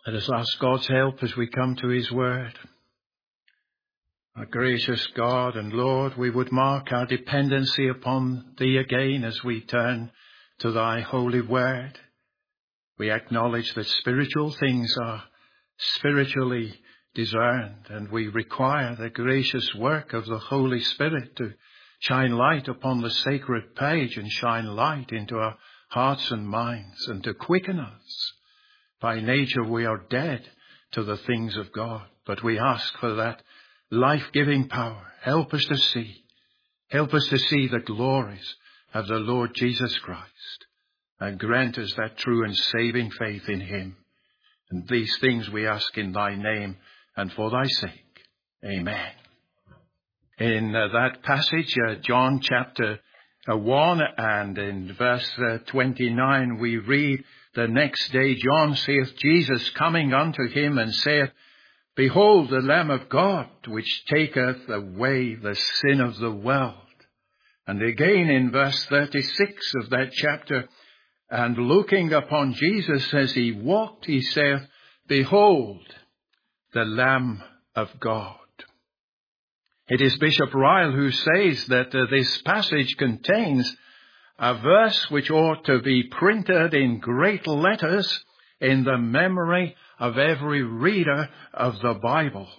Let us ask God's help as we come to his word. Our gracious God and Lord, we would mark our dependency upon thee again as we turn to thy holy word. We acknowledge that spiritual things are spiritually discerned, and we require the gracious work of the Holy Spirit to shine light upon the sacred page and shine light into our hearts and minds and to quicken us. By nature we are dead to the things of God, but we ask for that life-giving power. Help us to see. Help us to see the glories of the Lord Jesus Christ, and grant us that true and saving faith in him. And these things we ask in thy name and for thy sake. Amen. In that passage, John chapter 1, and in verse 29, we read, "The next day John seeth Jesus coming unto him, and saith, Behold the Lamb of God, which taketh away the sin of the world." And again in verse 36 of that chapter, "And looking upon Jesus as he walked, he saith, Behold the Lamb of God." It is Bishop Ryle who says that this passage contains a verse which ought to be printed in great letters in the memory of every reader of the Bible.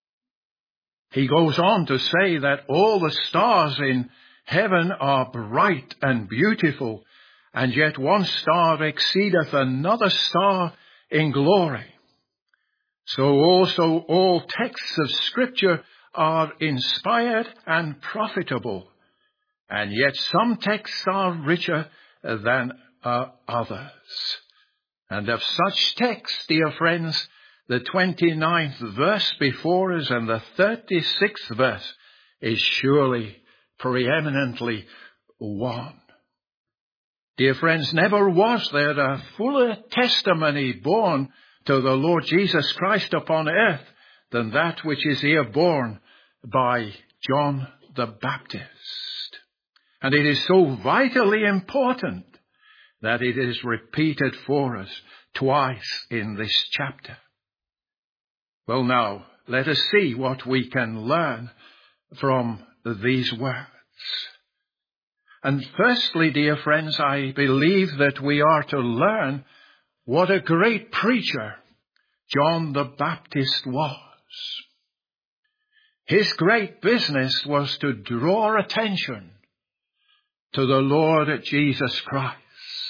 He goes on to say that all the stars in heaven are bright and beautiful, and yet one star exceedeth another star in glory. So also all texts of Scripture are inspired and profitable, and yet some texts are richer than others. And of such texts, dear friends, the 29th verse before us and the 36th verse is surely preeminently one. Dear friends, never was there a fuller testimony borne to the Lord Jesus Christ upon earth than that which is here borne by John the Baptist. And it is so vitally important that it is repeated for us twice in this chapter. Well, now, let us see what we can learn from these words. And firstly, dear friends, I believe that we are to learn what a great preacher John the Baptist was. His great business was to draw attention to the Lord Jesus Christ.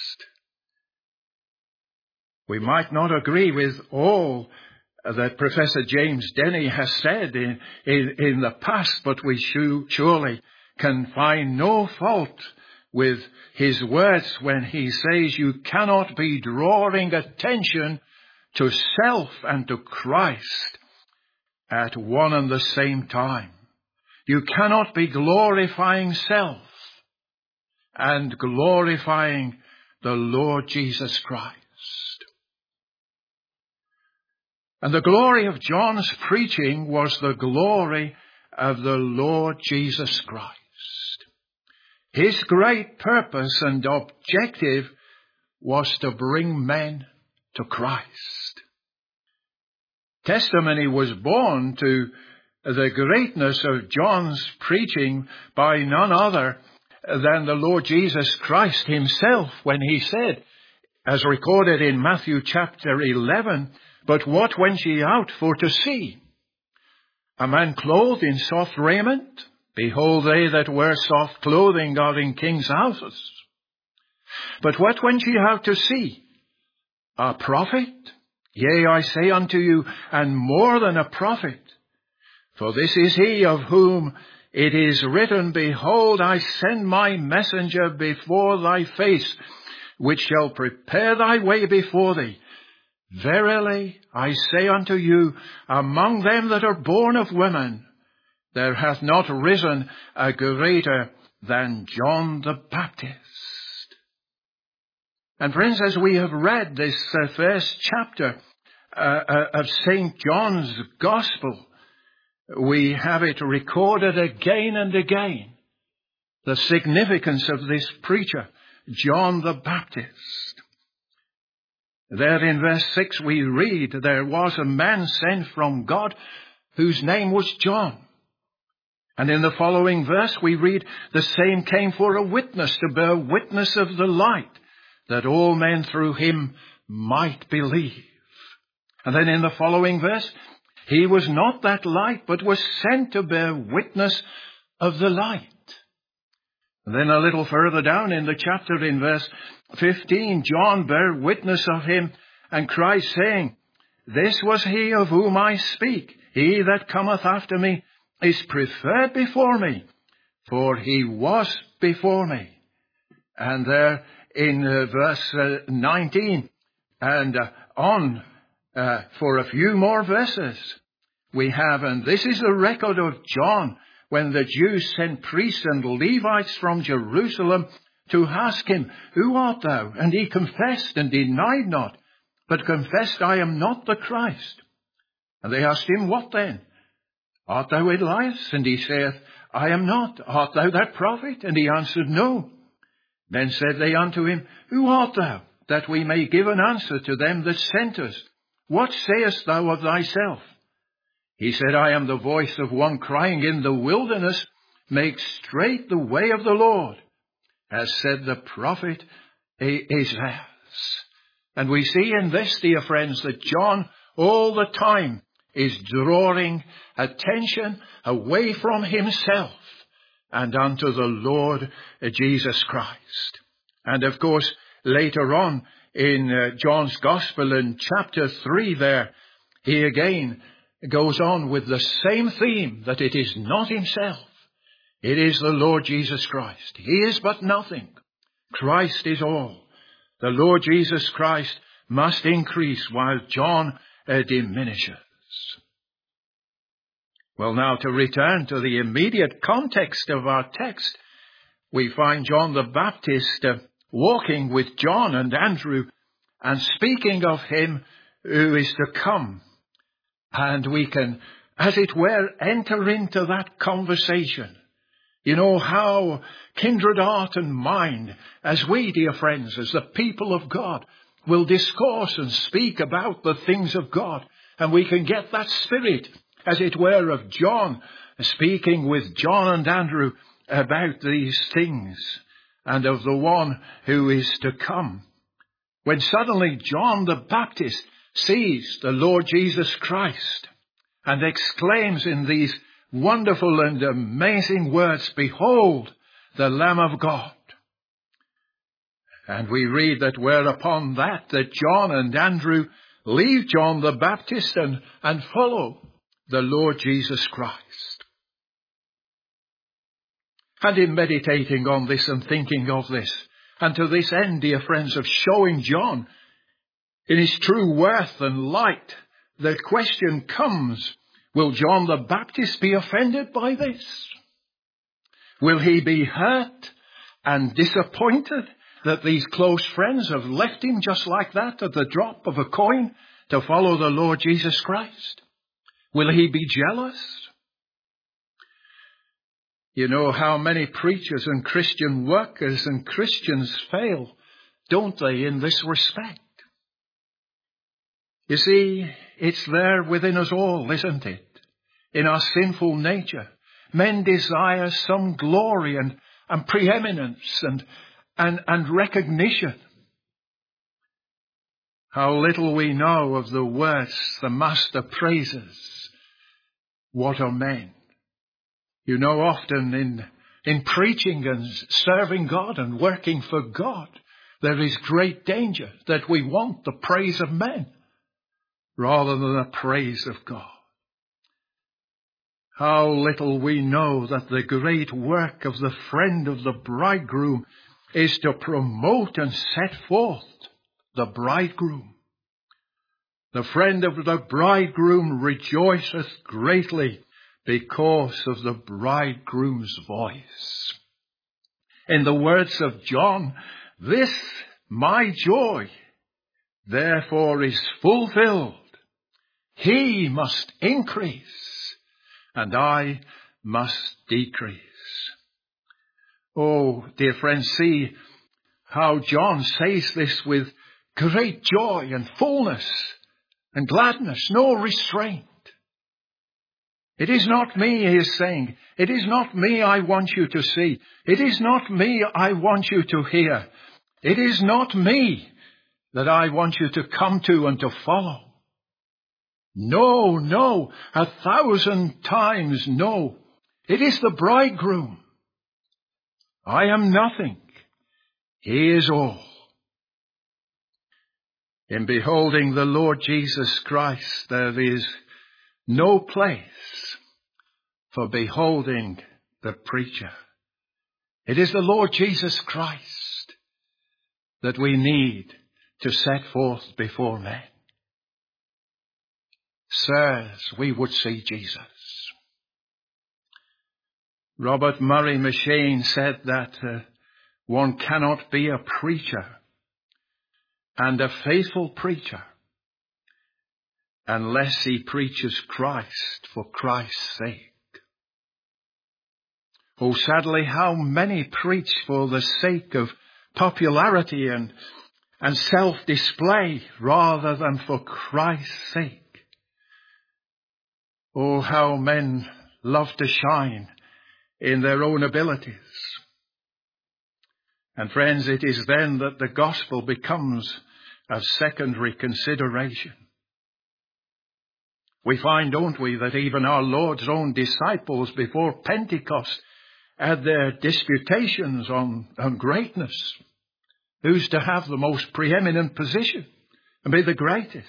We might not agree with all that Professor James Denney has said in the past, but we surely can find no fault with his words when he says you cannot be drawing attention to self and to Christ at one and the same time. You cannot be glorifying self and glorifying the Lord Jesus Christ. And the glory of John's preaching was the glory of the Lord Jesus Christ. His great purpose and objective was to bring men to Christ. Testimony was borne to the greatness of John's preaching by none other than the Lord Jesus Christ himself when he said, as recorded in Matthew chapter 11, "But what went ye out for to see? A man clothed in soft raiment? Behold, they that wear soft clothing are in kings' houses. But what went ye out to see? A prophet? Yea, I say unto you, and more than a prophet. For this is he of whom it is written, Behold, I send my messenger before thy face, which shall prepare thy way before thee. Verily, I say unto you, among them that are born of women, there hath not risen a greater than John the Baptist." And friends, as we have read this first chapter of St. John's Gospel, we have it recorded again and again, the significance of this preacher, John the Baptist. There in verse 6 we read, there was a man sent from God whose name was John. And in the following verse we read, the same came for a witness to bear witness of the light, that all men through him might believe. And then in the following verse, he was not that light, but was sent to bear witness of the light. And then a little further down in the chapter in verse 15, John bare witness of him and cried, saying, this was he of whom I speak. He that cometh after me is preferred before me, for he was before me. And there in verse 19 and on for a few more verses, we have, and this is the record of John, when the Jews sent priests and Levites from Jerusalem to ask him, who art thou? And he confessed and denied not, but confessed, I am not the Christ. And they asked him, what then? Art thou Elias? And he saith, I am not. Art thou that prophet? And he answered, no. Then said they unto him, who art thou? That we may give an answer to them that sent us. What sayest thou of thyself? He said, I am the voice of one crying in the wilderness, make straight the way of the Lord, as said the prophet Isaiah. And we see in this, dear friends, that John all the time is drawing attention away from himself and unto the Lord Jesus Christ. And of course, later on in John's Gospel in chapter 3 there, he again goes on with the same theme, that it is not himself. It is the Lord Jesus Christ. He is but nothing. Christ is all. The Lord Jesus Christ must increase while John diminishes. Well, now to return to the immediate context of our text, we find John the Baptist walking with John and Andrew and speaking of him who is to come. And we can, as it were, enter into that conversation. You know how kindred heart and mind, as we, dear friends, as the people of God, will discourse and speak about the things of God. And we can get that spirit, as it were, of John speaking with John and Andrew about these things and of the one who is to come. When suddenly John the Baptist sees the Lord Jesus Christ and exclaims in these wonderful and amazing words, behold, the Lamb of God. And we read that whereupon that John and Andrew leave John the Baptist and follow the Lord Jesus Christ. And in meditating on this and thinking of this, and to this end, dear friends, of showing John in his true worth and light, the question comes, will John the Baptist be offended by this? Will he be hurt and disappointed that these close friends have left him just like that at the drop of a coin to follow the Lord Jesus Christ? Will he be jealous? You know how many preachers and Christian workers and Christians fail, don't they, in this respect? You see, it's there within us all, isn't it? In our sinful nature, men desire some glory and preeminence and recognition. How little we know of the words the Master praises. What are men? You know, often in preaching and serving God and working for God, there is great danger that we want the praise of men rather than the praise of God. How little we know that the great work of the friend of the bridegroom is to promote and set forth the bridegroom. The friend of the bridegroom rejoiceth greatly because of the bridegroom's voice. In the words of John, this my joy therefore is fulfilled. He must increase, and I must decrease. Oh, dear friends, see how John says this with great joy and fullness and gladness, no restraint. It is not me, he is saying. It is not me I want you to see. It is not me I want you to hear. It is not me that I want you to come to and to follow. No, no, 1,000 times no. It is the bridegroom. I am nothing. He is all. In beholding the Lord Jesus Christ, there is no place for beholding the preacher. It is the Lord Jesus Christ that we need to set forth before men. Sirs, we would see Jesus. Robert Murray M'Cheyne said that one cannot be a preacher and a faithful preacher unless he preaches Christ for Christ's sake. Oh, sadly, how many preach for the sake of popularity and self-display rather than for Christ's sake. Oh, how men love to shine in their own abilities. And friends, it is then that the gospel becomes a secondary consideration. We find, don't we, that even our Lord's own disciples before Pentecost had their disputations on greatness. Who's to have the most preeminent position and be the greatest?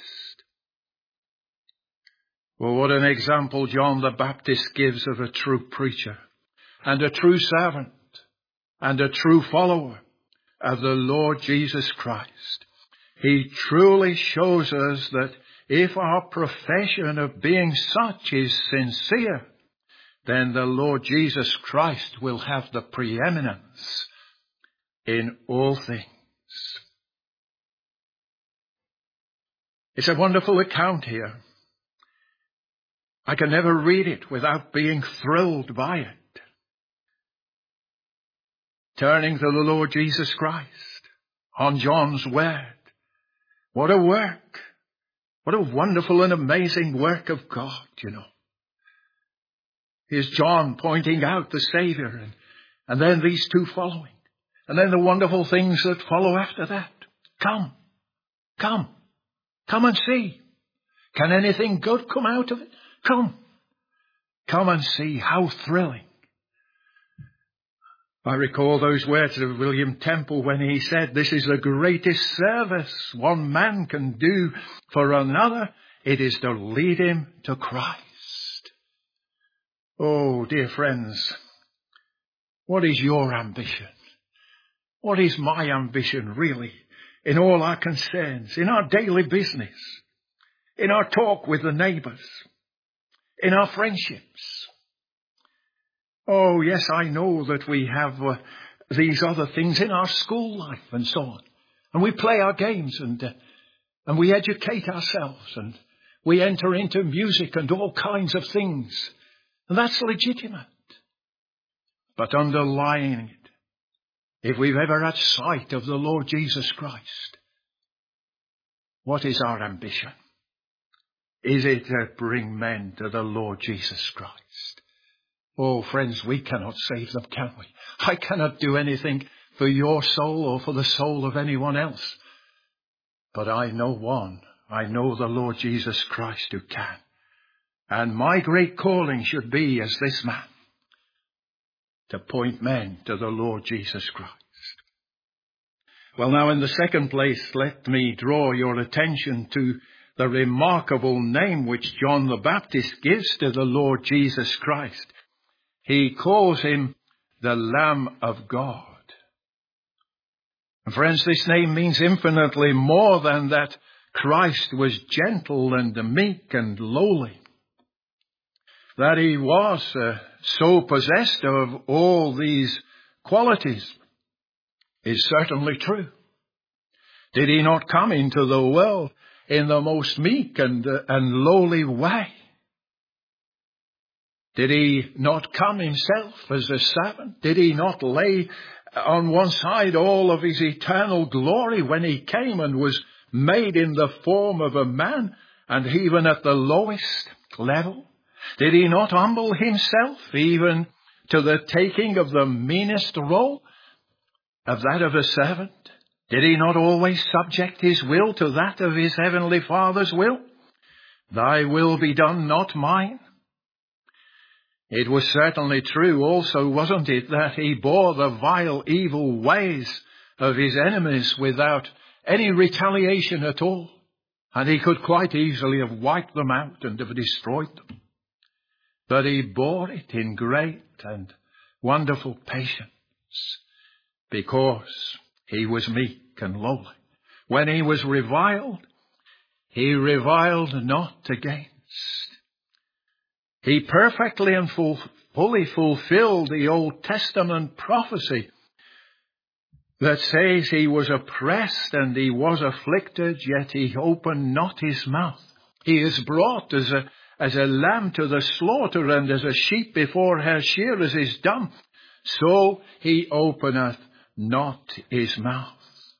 Well, what an example John the Baptist gives of a true preacher and a true servant and a true follower of the Lord Jesus Christ. He truly shows us that if our profession of being such is sincere, then the Lord Jesus Christ will have the preeminence in all things. It's a wonderful account here. I can never read it without being thrilled by it. Turning to the Lord Jesus Christ on John's word. What a work. What a wonderful and amazing work of God, you know. Here's John pointing out the Savior and then these two following. And then the wonderful things that follow after that. Come and see. Can anything good come out of it? Come and see. How thrilling. I recall those words of William Temple when he said, this is the greatest service one man can do for another. It is to lead him to Christ. Oh, dear friends, what is your ambition? What is my ambition, really, in all our concerns, in our daily business, in our talk with the neighbours, in our friendships? Oh, yes, I know that we have these other things in our school life and so on. And we play our games and we educate ourselves and we enter into music and all kinds of things. And that's legitimate. But underlying it, if we've ever had sight of the Lord Jesus Christ, what is our ambition? Is it to bring men to the Lord Jesus Christ? Oh, friends, we cannot save them, can we? I cannot do anything for your soul or for the soul of anyone else. But I know one. I know the Lord Jesus Christ who can. And my great calling should be, as this man, to point men to the Lord Jesus Christ. Well, now, in the second place, let me draw your attention to the remarkable name which John the Baptist gives to the Lord Jesus Christ. He calls him the Lamb of God. And friends, this name means infinitely more than that Christ was gentle and meek and lowly. That he was so possessed of all these qualities is certainly true. Did he not come into the world in the most meek and lowly way? Did he not come himself as a servant? Did he not lay on one side all of his eternal glory when he came and was made in the form of a man, and even at the lowest level? Did he not humble himself even to the taking of the meanest role, of that of a servant? Did he not always subject his will to that of his heavenly Father's will? Thy will be done, not mine. It was certainly true also, wasn't it, that he bore the vile, evil ways of his enemies without any retaliation at all. And he could quite easily have wiped them out and have destroyed them. But he bore it in great and wonderful patience, because he was meek and lowly. When he was reviled, he reviled not against. He perfectly and fully fulfilled the Old Testament prophecy that says he was oppressed and he was afflicted, yet he opened not his mouth. He is brought as a lamb to the slaughter, and as a sheep before her shearers is dumb, so he openeth not his mouth.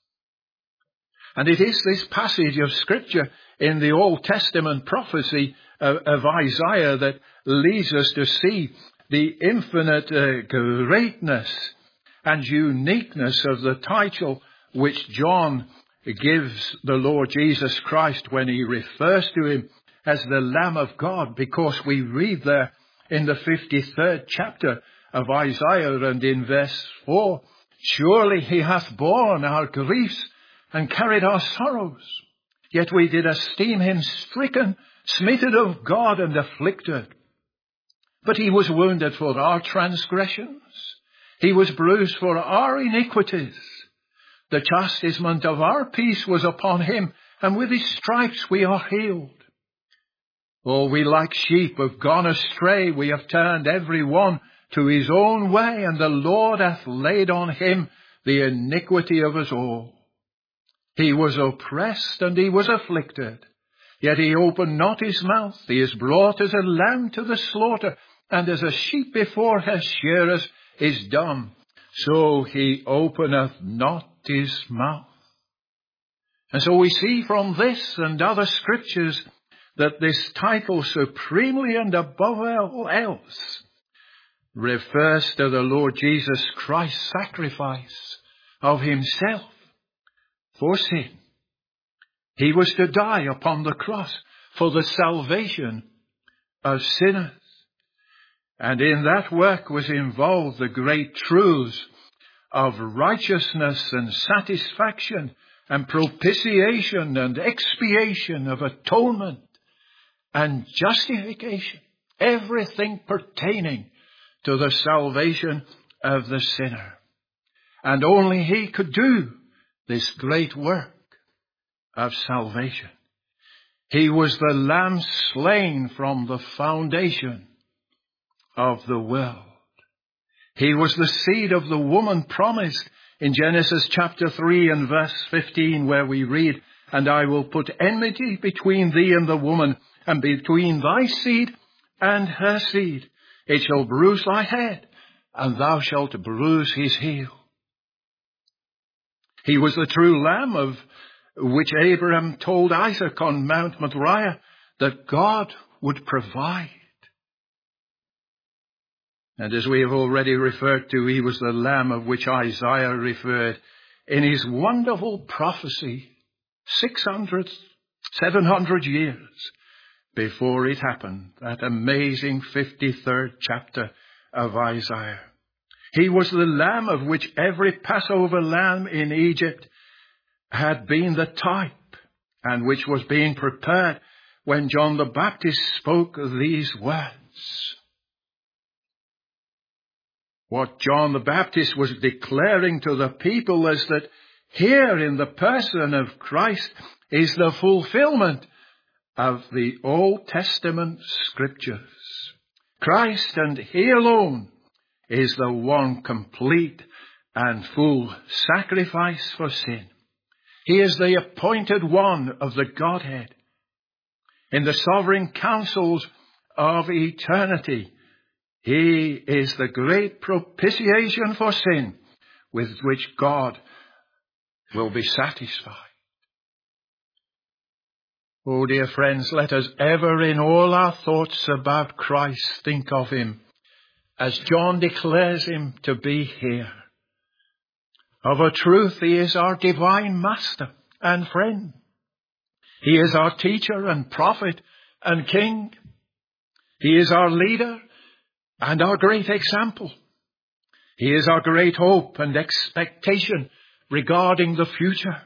And it is this passage of Scripture in the Old Testament prophecy of Isaiah that leads us to see the infinite greatness and uniqueness of the title which John gives the Lord Jesus Christ when he refers to him as the Lamb of God, because we read there in the 53rd chapter of Isaiah and in verse 4, surely he hath borne our griefs and carried our sorrows. Yet we did esteem him stricken, smitten of God, and afflicted. But he was wounded for our transgressions. He was bruised for our iniquities. The chastisement of our peace was upon him, and with his stripes we are healed. Oh, we like sheep have gone astray. We have turned every one to his own way, and the Lord hath laid on him the iniquity of us all. He was oppressed and he was afflicted, yet he opened not his mouth. He is brought as a lamb to the slaughter, and as a sheep before her shearers is dumb, so he openeth not his mouth. And so we see from this and other scriptures that this title, supremely and above all else, refers to the Lord Jesus Christ's sacrifice of himself for sin. He was to die upon the cross for the salvation of sinners. And in that work was involved the great truths of righteousness and satisfaction and propitiation and expiation, of atonement and justification, everything pertaining to the salvation of the sinner. And only he could do this great work of salvation. He was the lamb slain from the foundation of the world. He was the seed of the woman promised in Genesis chapter 3 and verse 15, where we read, and I will put enmity between thee and the woman, and between thy seed and her seed. It shall bruise thy head, and thou shalt bruise his heel. He was the true lamb of which Abraham told Isaac on Mount Moriah that God would provide. And as we have already referred to, he was the lamb of which Isaiah referred in his wonderful prophecy 700 years before it happened, that amazing 53rd chapter of Isaiah. He was the lamb of which every Passover lamb in Egypt had been the type, and which was being prepared when John the Baptist spoke these words. What John the Baptist was declaring to the people is that here in the person of Christ is the fulfillment of the Old Testament scriptures. Christ and he alone is the one complete and full sacrifice for sin. He is the appointed one of the Godhead. In the sovereign counsels of eternity, he is the great propitiation for sin with which God will be satisfied. Oh, dear friends, let us ever in all our thoughts about Christ think of him as John declares him to be here. Of a truth, he is our divine master and friend. He is our teacher and prophet and king. He is our leader and our great example. He is our great hope and expectation regarding the future.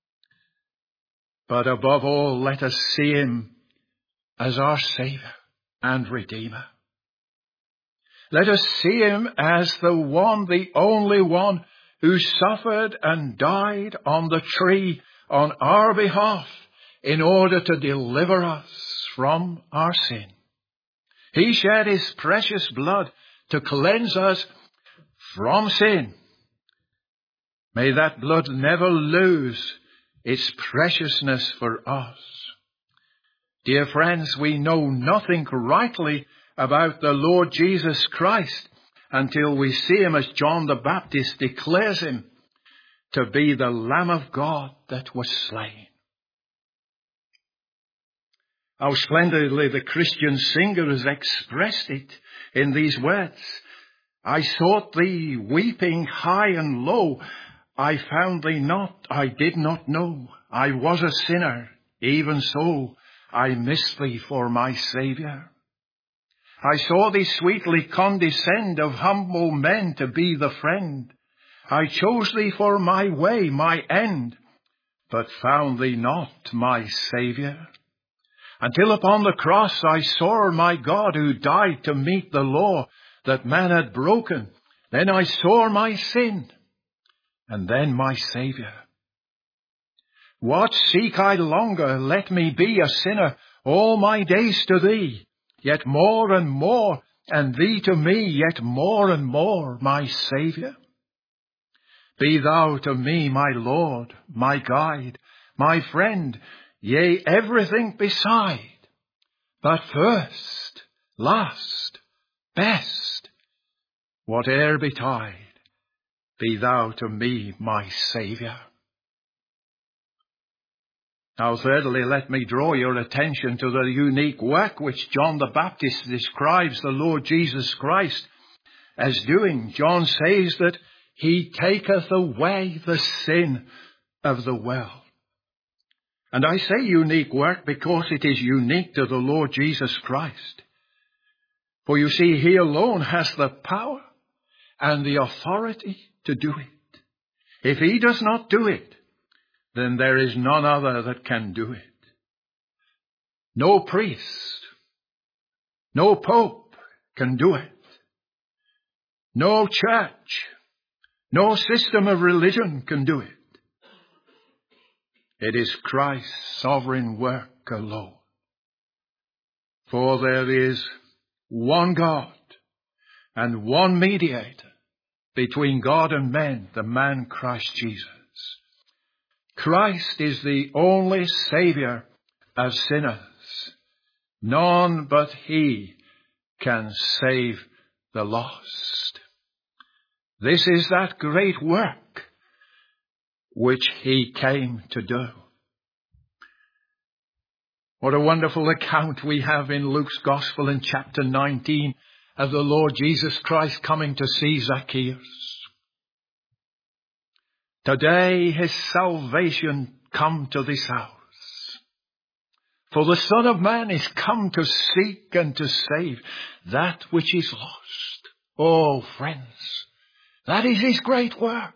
But above all, let us see him as our Saviour and Redeemer. Let us see him as the one, the only one, who suffered and died on the tree on our behalf in order to deliver us from our sin. He shed his precious blood to cleanse us from sin. May that blood never lose its preciousness for us. Dear friends, we know nothing rightly about the Lord Jesus Christ until we see him as John the Baptist declares him to be the Lamb of God that was slain. How splendidly the Christian singer has expressed it in these words. I sought thee weeping high and low. I found thee not, I did not know. I was a sinner, even so I missed thee for my Saviour. I saw thee sweetly condescend of humble men to be the friend. I chose thee for my way, my end, but found thee not my Saviour. Until upon the cross I saw my God who died to meet the law that man had broken. Then I saw my sin, and then my Saviour. What seek I longer? Let me be a sinner all my days to thee, yet more and more, and thee to me, yet more and more, my Saviour. Be thou to me my Lord, my guide, my friend, yea, everything beside. But first, last, best, whate'er betide, be thou to me my Saviour. Now thirdly, let me draw your attention to the unique work which John the Baptist describes the Lord Jesus Christ as doing. John says that he taketh away the sin of the world. And I say unique work because it is unique to the Lord Jesus Christ. For you see, he alone has the power and the authority to do it. If he does not do it, then there is none other that can do it. No priest, no pope can do it. No church, no system of religion can do it. It is Christ's sovereign work alone. For there is one God and one mediator between God and men, the man Christ Jesus. Christ is the only Saviour of sinners. None but he can save the lost. This is that great work which he came to do. What a wonderful account we have in Luke's Gospel in chapter 19 of the Lord Jesus Christ coming to see Zacchaeus. Today his salvation come to this house. For the Son of Man is come to seek and to save that which is lost. Oh, friends, that is his great work.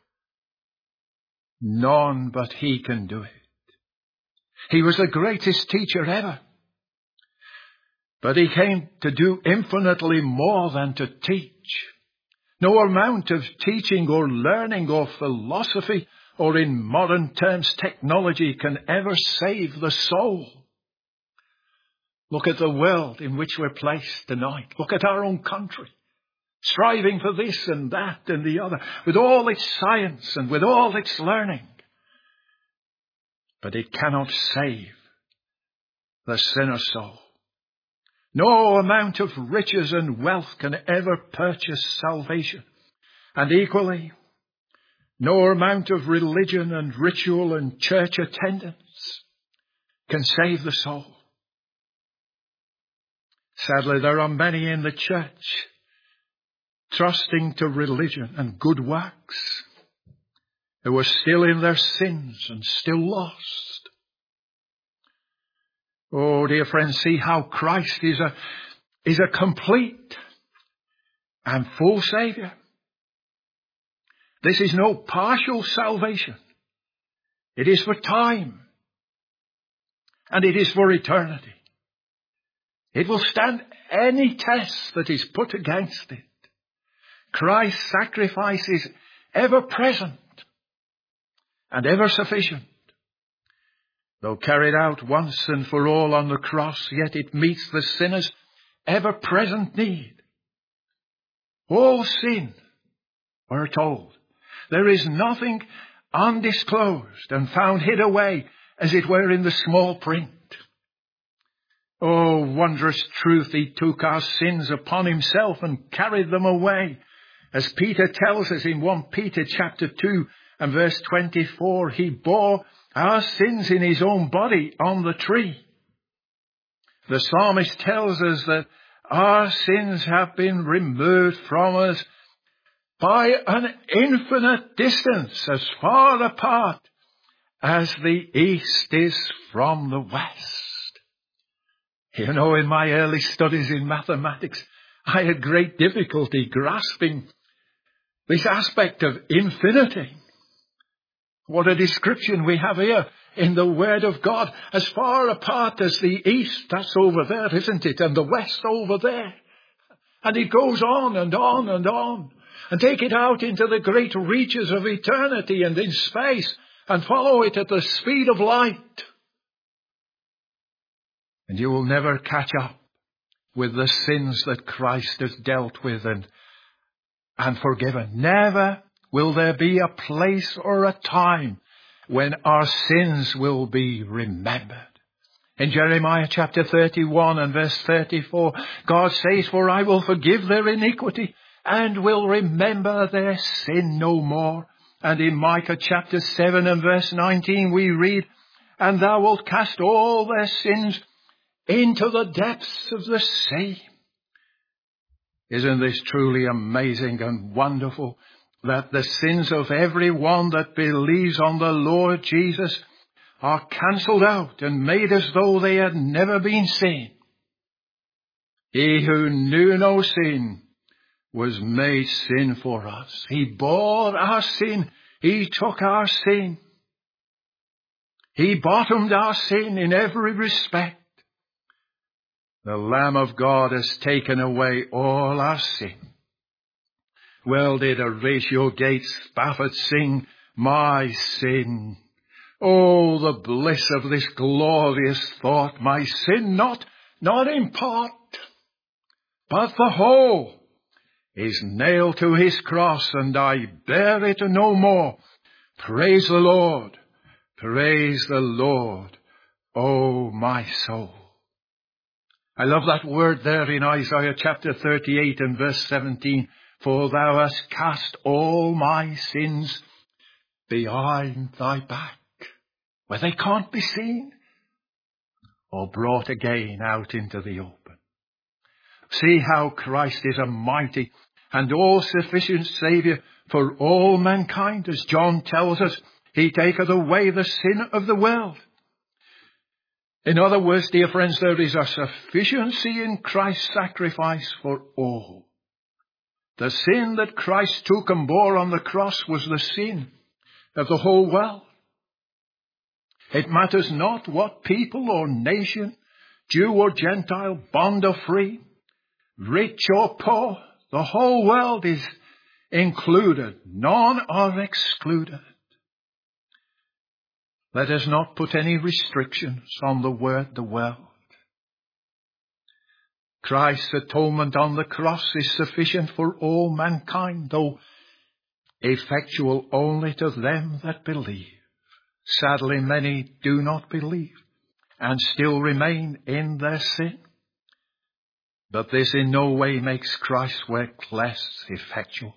None but he can do it. He was the greatest teacher ever. But he came to do infinitely more than to teach. No amount of teaching or learning or philosophy or in modern terms technology can ever save the soul. Look at the world in which we're placed tonight. Look at our own country, striving for this and that and the other, with all its science and with all its learning. But it cannot save the sinner soul. No amount of riches and wealth can ever purchase salvation. And equally, no amount of religion and ritual and church attendance can save the soul. Sadly, there are many in the church trusting to religion and good works who are still in their sins and still lost. Oh, dear friends, see how Christ is a complete and full Saviour. This is no partial salvation. It is for time, and it is for eternity. It will stand any test that is put against it. Christ's sacrifice is ever present and ever sufficient. Though carried out once and for all on the cross, yet it meets the sinner's ever-present need. All sin, we're told. There is nothing undisclosed and found hid away, as it were, in the small print. Oh, wondrous truth, he took our sins upon himself and carried them away. As Peter tells us in 1 Peter chapter 2 and verse 24, he bore our sins in his own body on the tree. The psalmist tells us that our sins have been removed from us by an infinite distance, as far apart as the east is from the west. You know, in my early studies in mathematics, I had great difficulty grasping this aspect of infinity. What a description we have here in the Word of God. As far apart as the east, that's over there, isn't it? And the west over there. And it goes on and on and on. And take it out into the great reaches of eternity and in space, and follow it at the speed of light. And you will never catch up with the sins that Christ has dealt with and forgiven. Never will there be a place or a time when our sins will be remembered. In Jeremiah chapter 31 and verse 34, God says, "For I will forgive their iniquity and will remember their sin no more." And in Micah chapter 7 and verse 19 we read, "And thou wilt cast all their sins into the depths of the sea." Isn't this truly amazing and wonderful, that the sins of everyone that believes on the Lord Jesus are cancelled out and made as though they had never been seen? He who knew no sin was made sin for us. He bore our sin. He took our sin. He bottomed our sin in every respect. The Lamb of God has taken away all our sin. Well did Horatio Gates Spafford sing, "My sin." Oh, the bliss of this glorious thought. My sin not in part, but the whole is nailed to his cross, and I bear it no more. Praise the Lord, praise the Lord, oh my soul. I love that word there in Isaiah chapter 38 and verse 17. "For thou hast cast all my sins behind thy back," where they can't be seen or brought again out into the open. See how Christ is a mighty and all-sufficient Saviour for all mankind. As John tells us, he taketh away the sin of the world. In other words, dear friends, there is a sufficiency in Christ's sacrifice for all. The sin that Christ took and bore on the cross was the sin of the whole world. It matters not what people or nation, Jew or Gentile, bond or free, rich or poor, the whole world is included. None are excluded. Let us not put any restrictions on the word, the world. Christ's atonement on the cross is sufficient for all mankind, though effectual only to them that believe. Sadly, many do not believe and still remain in their sin. But this in no way makes Christ's work less effectual.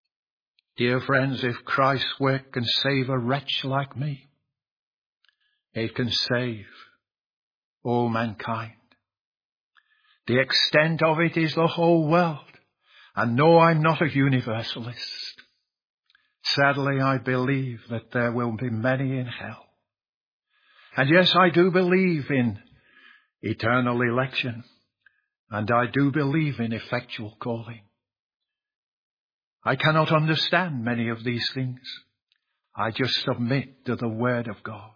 Dear friends, if Christ's work can save a wretch like me, It can save all mankind. The extent of it is the whole world. And no, I'm not a universalist. Sadly, I believe that there will be many in hell. And yes, I do believe in eternal election. And I do believe in effectual calling. I cannot understand many of these things. I just submit to the Word of God.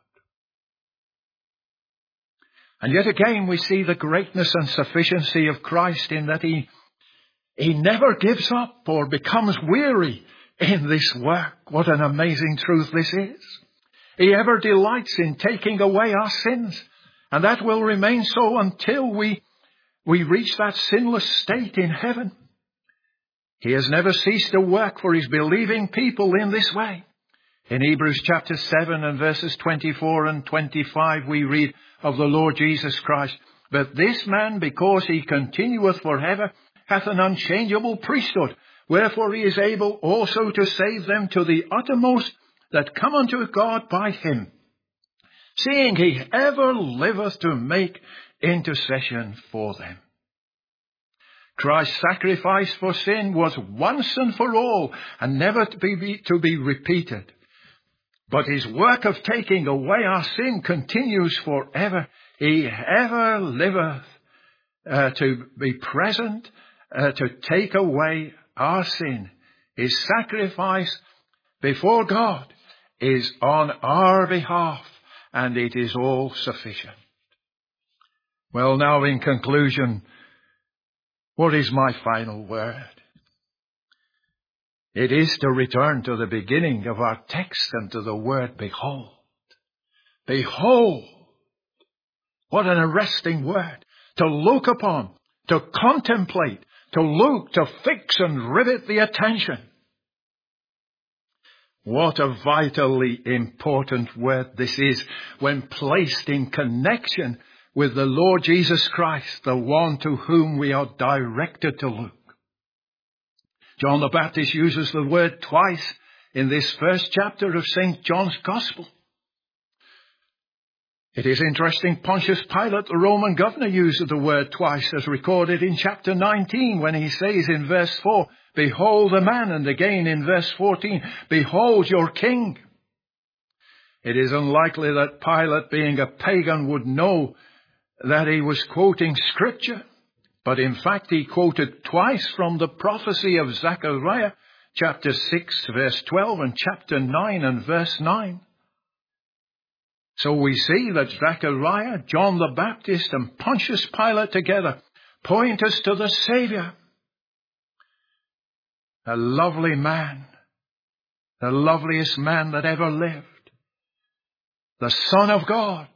And yet again we see the greatness and sufficiency of Christ in that He never gives up or becomes weary in this work. What an amazing truth this is. He ever delights in taking away our sins, and that will remain so until we reach that sinless state in heaven. He has never ceased to work for His believing people in this way. In Hebrews chapter 7 and verses 24 and 25 we read of the Lord Jesus Christ, "But this man, because He continueth forever, hath an unchangeable priesthood, wherefore He is able also to save them to the uttermost that come unto God by Him, seeing He ever liveth to make intercession for them." Christ's sacrifice for sin was once and for all, and never to be repeated. But His work of taking away our sin continues forever. He ever liveth to be present, to take away our sin. His sacrifice before God is on our behalf, and it is all sufficient. Well, now in conclusion, what is my final word? It is to return to the beginning of our text and to the word behold. Behold! What an arresting word. To look upon, to contemplate, to look, to fix and rivet the attention. What a vitally important word this is when placed in connection with the Lord Jesus Christ, the one to whom we are directed to look. John the Baptist uses the word twice in this first chapter of St. John's Gospel. It is interesting, Pontius Pilate, the Roman governor, uses the word twice as recorded in chapter 19 when he says in verse 4, "Behold the man," and again in verse 14, "Behold your king." It is unlikely that Pilate, being a pagan, would know that he was quoting Scripture. But in fact, he quoted twice from the prophecy of Zechariah, chapter 6, verse 12, and chapter 9 and verse 9. So we see that Zechariah, John the Baptist, and Pontius Pilate together point us to the Saviour. A lovely man, the loveliest man that ever lived, the Son of God,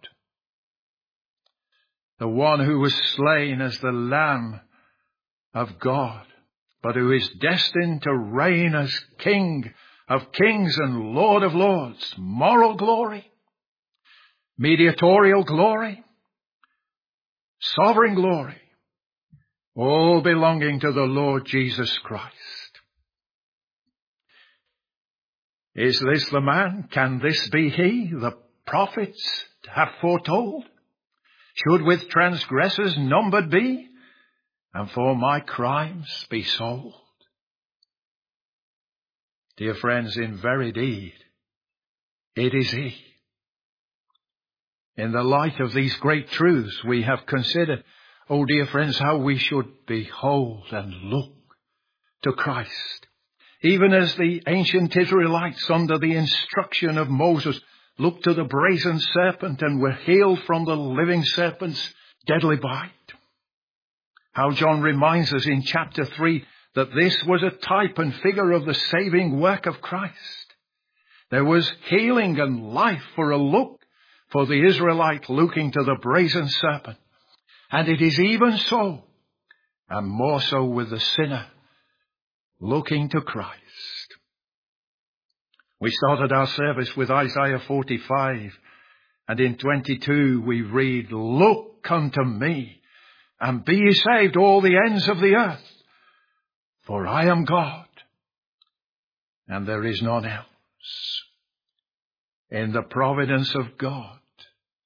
the one who was slain as the Lamb of God, but who is destined to reign as King of kings and Lord of lords, moral glory, mediatorial glory, sovereign glory, all belonging to the Lord Jesus Christ. Is this the man? Can this be he the prophets have foretold? Should with transgressors numbered be, and for my crimes be sold? Dear friends, in very deed, it is he. In the light of these great truths we have considered, oh dear friends, how we should behold and look to Christ. Even as the ancient Israelites under the instruction of Moses looked to the brazen serpent and were healed from the living serpent's deadly bite. How John reminds us in chapter 3 that this was a type and figure of the saving work of Christ. There was healing and life for a look for the Israelite looking to the brazen serpent. And it is even so, and more so with the sinner looking to Christ. We started our service with Isaiah 45, and in 22 we read, "Look unto me, and be ye saved, all the ends of the earth, for I am God, and there is none else." In the providence of God,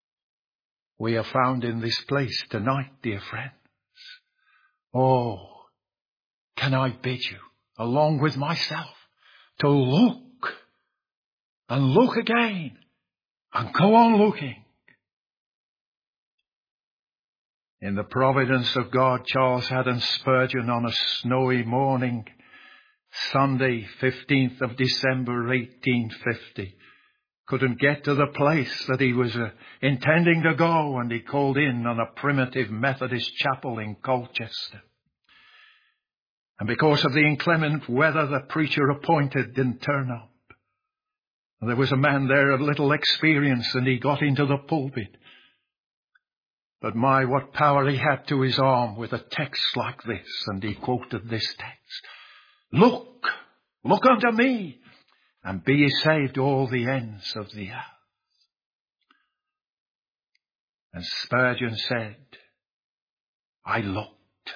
we are found in this place tonight, dear friends. Oh, can I bid you, along with myself, to look and look again and go on looking. In the providence of God, Charles Haddon Spurgeon, on a snowy morning, Sunday, 15th of December, 1850, couldn't get to the place that he was intending to go, and he called in on a primitive Methodist chapel in Colchester. And because of the inclement weather, the preacher appointed didn't turn up. And there was a man there of little experience, and he got into the pulpit. But my, what power he had to his arm with a text like this, and he quoted this text. Look unto me, and be ye saved all the ends of the earth. And Spurgeon said, I looked.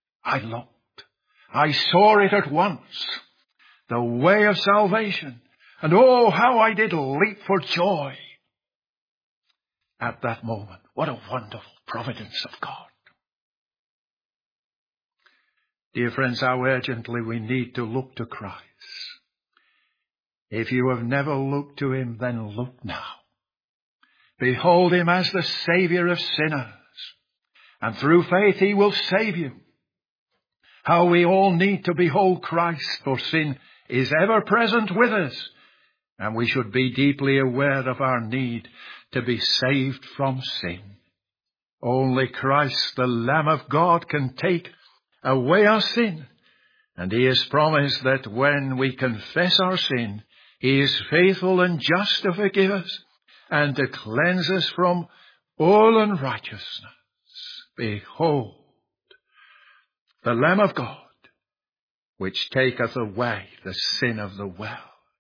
I saw it at once, the way of salvation, and oh, how I did leap for joy at that moment. What a wonderful providence of God. Dear friends, how urgently we need to look to Christ. If you have never looked to him, then look now. Behold him as the Saviour of sinners, and through faith he will save you. How we all need to behold Christ, for sin is ever present with us, and we should be deeply aware of our need to be saved from sin. Only Christ, the Lamb of God, can take away our sin, and he has promised that when we confess our sin, he is faithful and just to forgive us and to cleanse us from all unrighteousness. Behold, the Lamb of God, which taketh away the sin of the world.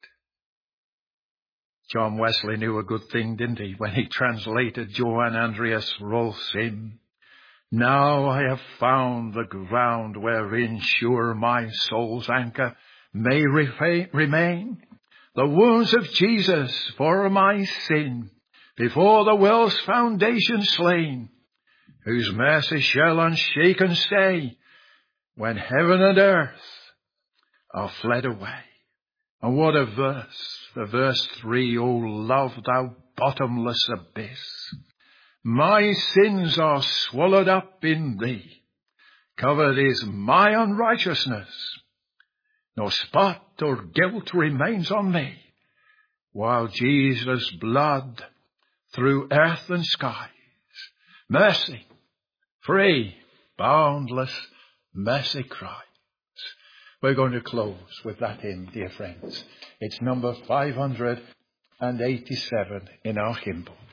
John Wesley knew a good thing, didn't he, when he translated Johann Andreas Rolf's hymn, Now I have found the ground wherein sure my soul's anchor may remain, the wounds of Jesus for my sin, before the world's foundation slain, whose mercy shall unshaken stay, when heaven and earth are fled away. And what a verse, the verse 3, O love, thou bottomless abyss. My sins are swallowed up in thee. Covered is my unrighteousness. No spot or guilt remains on me, while Jesus' blood through earth and skies, mercy, free, boundless mercy cries. We're going to close with that hymn, dear friends. It's number 587 in our hymn book.